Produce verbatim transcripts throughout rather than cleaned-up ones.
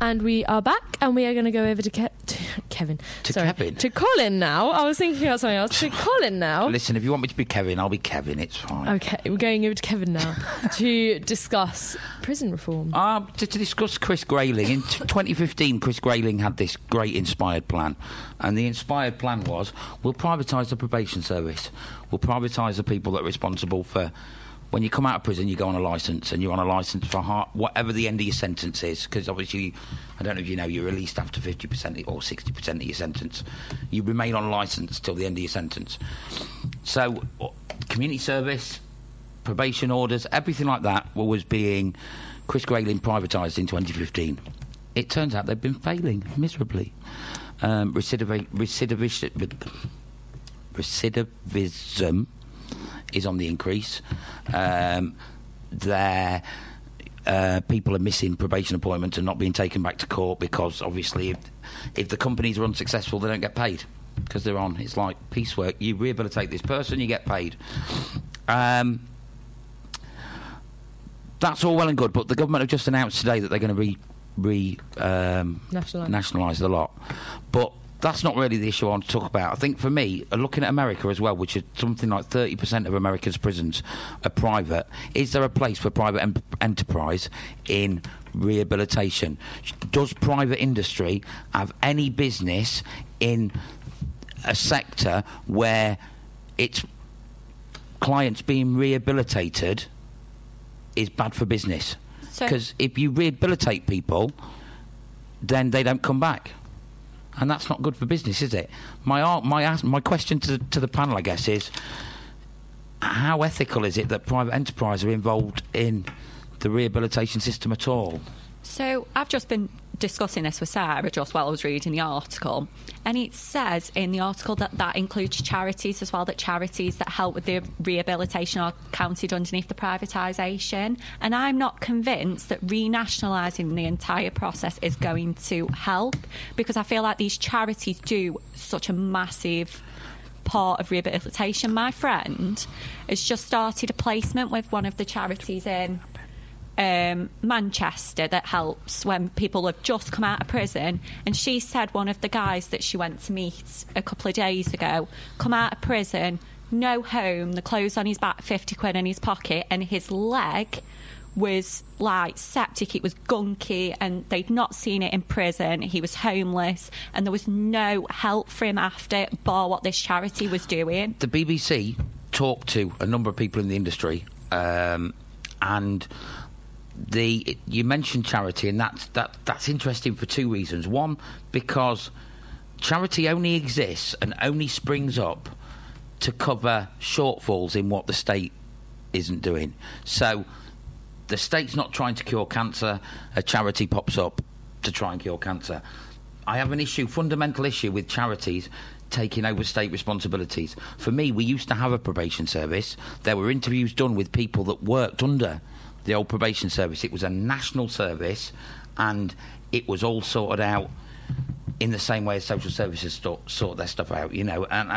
and we are back, and we are going to go over to, Ke- to Kevin. To Sorry, Kevin? To Colin now. I was thinking about something else. To Colin now. Listen, if you want me to be Kevin, I'll be Kevin. It's fine. Okay, we're going over to Kevin now to discuss prison reform. Uh, to, to discuss Chris Grayling. In t- twenty fifteen, Chris Grayling had this great inspired plan. And the inspired plan was, we'll privatise the probation service. We'll privatise the people that are responsible for... When you come out of prison, you go on a licence, and you're on a licence for heart, whatever the end of your sentence is, because obviously, I don't know if you know, you're released after fifty percent or sixty percent of your sentence. You remain on licence till the end of your sentence. So, community service, probation orders, everything like that was being Chris Grayling privatised in twenty fifteen. It turns out they've been failing miserably. Um, recidiv- recidivism, recidivism is on the increase. Um, there, uh, people are missing probation appointments and not being taken back to court because, obviously, if, if the companies are unsuccessful, they don't get paid because they're on. It's like piecework. You rehabilitate this person, you get paid. Um, that's all well and good, but the government have just announced today that they're going to re, re um, Nationalise. nationalise the lot. But that's not really the issue I want to talk about. I think for me, looking at America as well, which is something like thirty percent of America's prisons are private, is there a place for private em- enterprise in rehabilitation? Does private industry have any business in a sector where its clients being rehabilitated is bad for business? Because if you rehabilitate people, then they don't come back. And that's not good for business, is it? My my my question to the, to the panel, I guess, is how ethical is it that private enterprise are involved in the rehabilitation system at all? So I've just been discussing this with Sarah just while I was reading the article, and it says in the article that that includes charities as well, that charities that help with the rehabilitation are counted underneath the privatisation. And I'm not convinced that renationalising the entire process is going to help, because I feel like these charities do such a massive part of rehabilitation. My friend has just started a placement with one of the charities in Um, Manchester that helps when people have just come out of prison, and she said one of the guys that she went to meet a couple of days ago come out of prison, no home, the clothes on his back, fifty quid in his pocket, and his leg was like septic, it was gunky, and they'd not seen it in prison. He was homeless, and there was no help for him after, bar what this charity was doing. The B B C talked to a number of people in the industry, um, and The you mentioned charity, and that's that that's interesting for two reasons. One, because charity only exists and only springs up to cover shortfalls in what the state isn't doing. So the state's not trying to cure cancer, a charity pops up to try and cure cancer. I have an issue, fundamental issue with charities taking over state responsibilities. For me, we used to have a probation service. There were interviews done with people that worked under the old probation service. It was a national service, and it was all sorted out in the same way as social services sort, sort their stuff out, you know. And I,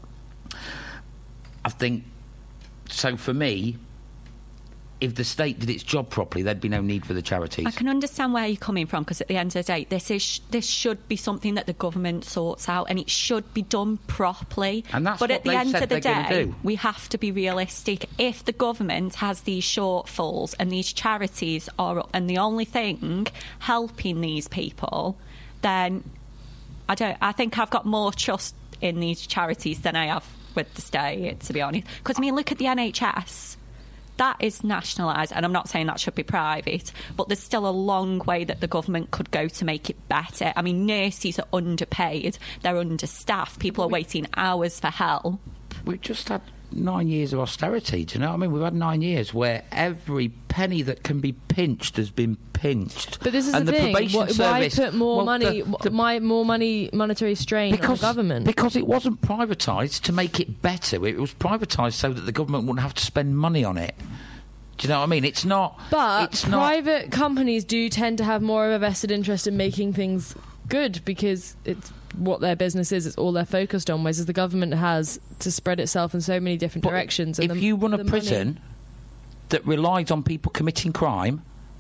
I think, so for me, if the state did its job properly, there'd be no need for the charities. I can understand where you're coming from, because at the end of the day, this is this should be something that the government sorts out, and it should be done properly. And that's but what at the they've end said of the they're gonna day, do. we have to be realistic. If the government has these shortfalls and these charities are, and the only thing helping these people, then I don't. I think I've got more trust in these charities than I have with the state, to be honest. Because I mean, look at the N H S. That is nationalised, and I'm not saying that should be private, but there's still a long way that the government could go to make it better. I mean, nurses are underpaid, they're understaffed, people are waiting hours for help. We've just had nine years of austerity, do you know what I mean? We've had nine years where every penny that can be pinched has been pinched. But this is and the, the thing. probation Why, service, why put more well, money, the, the, my, more money, monetary strain because, on the government? Because it wasn't privatised to make it better. It was privatised so that the government wouldn't have to spend money on it. Do you know what I mean? It's not... But it's private not, companies do tend to have more of a vested interest in making things good, because it's what their business is, it's all they're focused on, whereas the government has to spread itself in so many different but directions. If and the, you run a the prison money... that relies on people committing crime,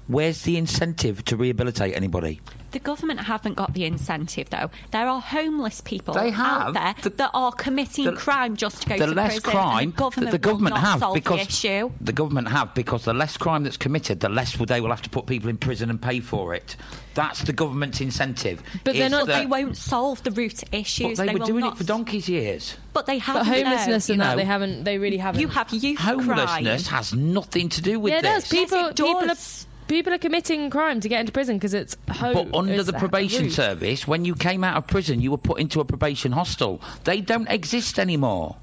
Where's the incentive to rehabilitate anybody? The government haven't got the incentive, though. There are homeless people They have. out there The- that are committing the- crime just to go the to less prison. crime and the government, that the government will not have solve because the issue. the government have because the less crime that's committed, the less they will have to put people in prison and pay for it. That's the government's incentive. But they're is not- But that- they won't solve the root issues. But they, were will doing not it for donkey's years. But they have But homelessness no. and you that, know, they haven't, they really haven't. You have youth Homelessness crime. has nothing to do with yeah, it this. does. People, Yes, it people, are, does. people are committing crime to get into prison because it's home. But under it's the the probation route. service, when you came out of prison, you were put into a probation hostel. They don't exist anymore.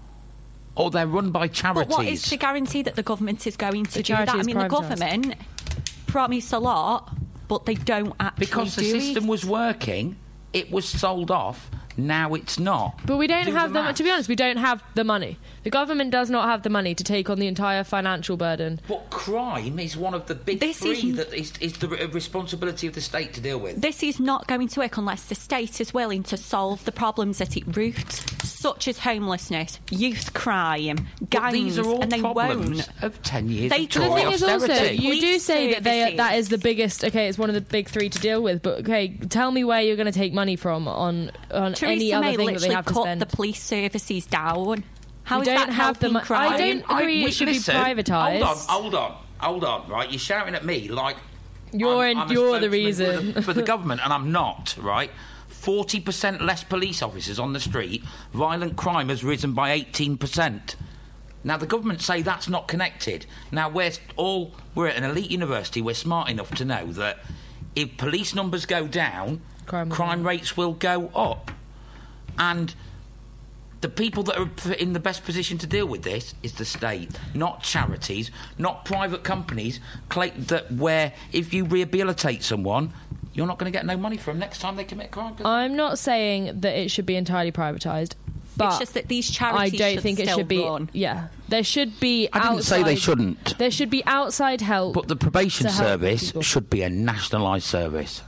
Or they're run by charities. But what is the guarantee that the government is going to The do that? charity I is mean, the privatised. government promise a lot, but they don't actually because the do system it. was working, it was sold off. Now it's not. But we don't Do have the the, to be maths. honest, we don't have the money. The government does not have the money to take on the entire financial burden. But crime is one of the big This three is- that is, is the re- responsibility of the state to deal with. This is not going to work unless the state is willing to solve the problems at its root, such as homelessness, youth crime, But gangs, these are all and they problems won't. of ten years They of do. The Tory thing is also, austerity. you do Police say that they are, that is the services. biggest. Okay, it's one of the big three to deal with. But okay, tell me where you're going to take money from on on Theresa any other May thing that they literally have to cut spend. the police services down. How We is don't that have the helping mo- crime? I don't agree it we- should be listen, privatised. Hold on, hold on, hold on, right? You're shouting at me like You're I'm, in- I'm a you're the spokesman reason. for the, for the government, and I'm not, right? forty percent less police officers on the street. Violent crime has risen by eighteen percent. Now, the government say that's not connected. Now, we're all we're at an elite university. We're smart enough to know that if police numbers go down, Crime will crime go up. rates will go up. And the people that are in the best position to deal with this is the state, not charities, not private companies. Cla- that where if you rehabilitate someone, you're not going to get no money from next time they commit crime. I'm not saying that it should be entirely privatised, but It's just that these I charities don't should think it still should be. run. Yeah, there should be. I didn't say they outside- shouldn't. There should be outside help. But the probation to help service people. should be a nationalised service.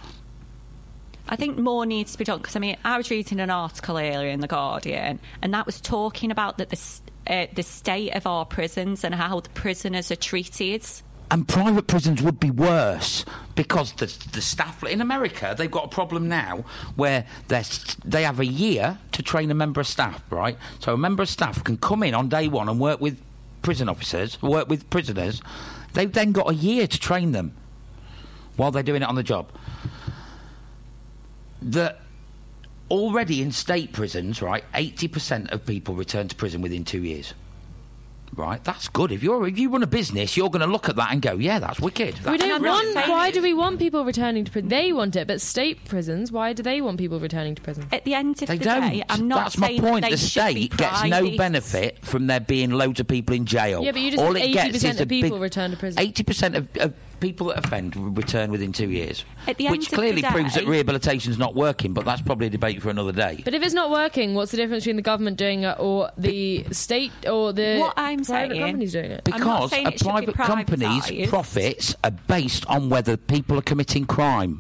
I think more needs to be done because I mean I was reading an article earlier in the Guardian, and that was talking about that the s- uh, the state of our prisons and how the prisoners are treated. And private prisons would be worse because the the staff in America, they've got a problem now where they they have a year to train a member of staff, right? So a member of staff can come in on day one and work with prison officers, work with prisoners. They've then got a year to train them while they're doing it on the job. That already in state prisons, right, eighty percent of people return to prison within two years. Right, that's good. If you're if you run a business, you're going to look at that and go, "Yeah, that's wicked." we That's don't I'm not want. saying- Why do we want people returning to prison? They want it, but state prisons. Why do they want people returning to prison? At the end of They the don't. day, I'm not That's my saying point. that The they should be state gets no private. benefit from there being loads of people in jail. Yeah, but you just All said it gets eighty percent is a of people big- return to prison. Eighty percent of, of people that offend return within two years, At the end which of the clearly proves that day- rehabilitation's not working. But that's probably a debate for another day. But if it's not working, what's the difference between the government doing it or the state or the What I'm private saying- companies doing it? I'm not Because saying a it should be private company's privatised. profits are based on whether people are committing crime.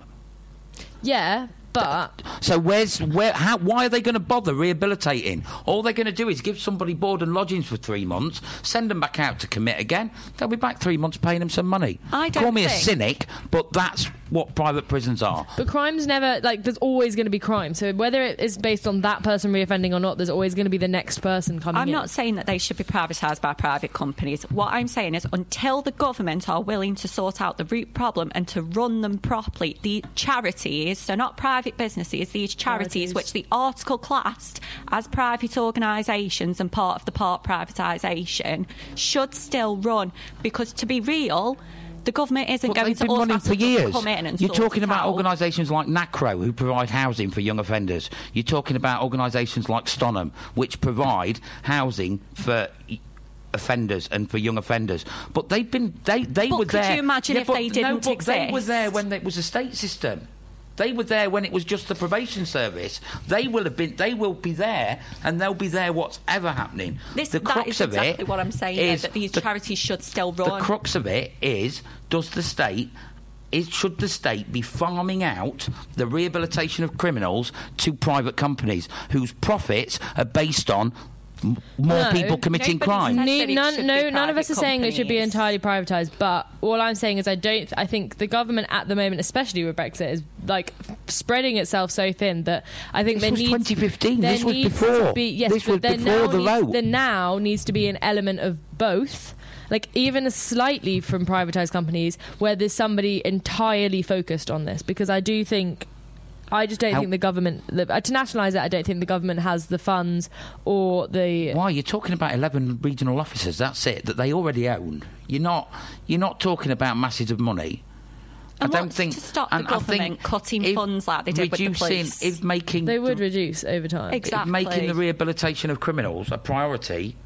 Yeah, but So where's where? How? Why are they going to bother rehabilitating? All they're going to do is give somebody board and lodgings for three months, send them back out to commit again. They'll be back three months paying them some money. I don't Call me a think- cynic, but that's what private prisons are. But crime's never, like, there's always going to be crime. So whether it is based on that person reoffending or not, there's always going to be the next person coming I'm in. not saying that they should be privatised by private companies. What I'm saying is until the government are willing to sort out the root problem and to run them properly, the charities, so not private businesses, these charities, Charities. which the article classed as private organisations and part of the part privatisation, should still run. Because to be real, the government isn't But going they've to been running for automatically years. come in and You're sort talking it about out. organisations like NACRO, who provide housing for young offenders. You're talking about organisations like Stonham, which provide housing for offenders and for young offenders. But they've been they they But were could there. you imagine Yeah, if but they no, didn't but They were exist? there when it was a state system. They were there when it was just the probation service. They will have been. They will be there, and they'll be there. Whatever happening. This, the that crux is of exactly it what I'm saying, is though, that these the- charities should still The run. crux of it is: does the state? Is, should the state be farming out the rehabilitation of criminals to private companies whose profits are based on M- more No, people committing nobody crime. said- Ne- that it none, should no, be none of us are private saying it should be companies. entirely privatised. But all I'm saying is, I don't. I think the government at the moment, especially with Brexit, is like spreading itself so thin that I think This there was needs twenty fifteen. there This was needs before. To be, yes, This but was there before now the needs, vote. There now needs to be an element of both. Like even slightly from privatised companies, where there's somebody entirely focused on this, because I do think. I just don't How- think the government, the, uh, to nationalise it, I don't think the government has the funds or the... Why? You're talking about eleven regional officers, that's it, that they already own. You're not You're not talking about masses of money. And I don't what's think... to stop the and I government think cutting if funds like they did with the reducing- police? If making... They would reduce over time. Ex- if making Exactly. the rehabilitation of criminals a priority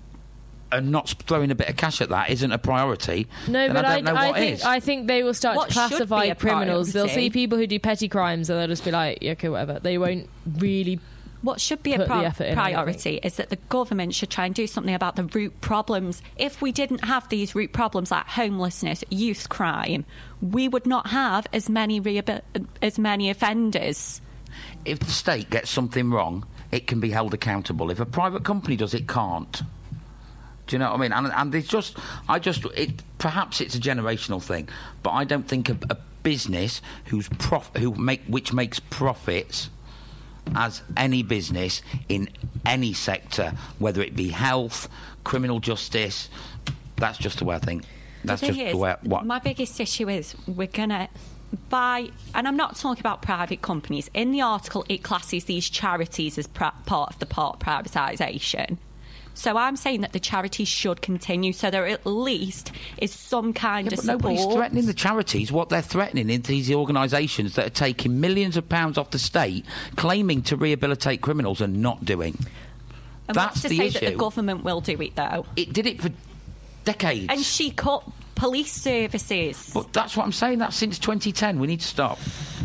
and not throwing a bit of cash at that isn't a priority, No, then but I I, don't know I what think is. I think they will start What to should classify be a criminals. They'll priority? see people who do petty crimes, and they'll just be like, yeah, okay, whatever. They won't really. What should be a put the pri- effort in, I don't priority is that the government should try and do something about the root problems. If we didn't have these root problems like homelessness, youth crime, we would not have as many rehabil- as many offenders. If the state gets something wrong, it can be held accountable. If a private company does, it can't. Do you know what I mean? And, and it's just, I just, it perhaps it's a generational thing, but I don't think a, a business who's prof, who make which makes profits, as any business in any sector, whether it be health, criminal justice, that's just the way I think. That's the just thing the is, way. I, what my biggest issue is we're gonna buy, and I'm not talking about private companies. In the article, it classes these charities as pra- part of the part privatisation. So I'm saying that the charities should continue, so there at least is some kind Yeah, of but nobody's support. threatening the charities. What they're threatening is these organisations that are taking millions of pounds off the state, claiming to rehabilitate criminals and not doing. And That's what's to the say issue. that the government will do it though? It did it for decades. And she cut police services. But that's what I'm saying. That's since twenty ten. We need to stop.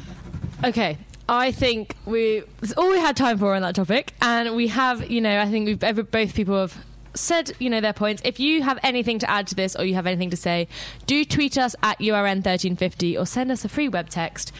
Okay. I think we that's all we had time for on that topic, and we have, you know, I think we've ever, both people have said, you know, their points. If you have anything to add to this or you have anything to say, do tweet us at U R N thirteen fifty or send us a free web text